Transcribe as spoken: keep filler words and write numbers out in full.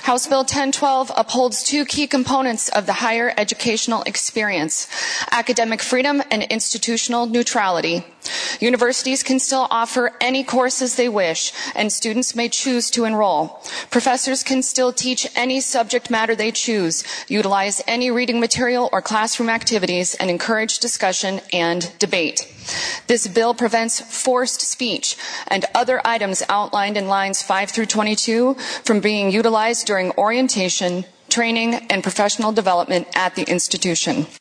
House Bill ten twelve upholds two key components of the higher educational experience: academic freedom and institutional neutrality. Universities can still offer any courses they wish, and students may choose to enroll. Professors can still teach any subject matter they choose, utilize any reading material or classroom activities, and encourage discussion and debate. This bill prevents forced speech and other items outlined in lines five through twenty-two from being utilized during orientation, training, and professional development at the institution.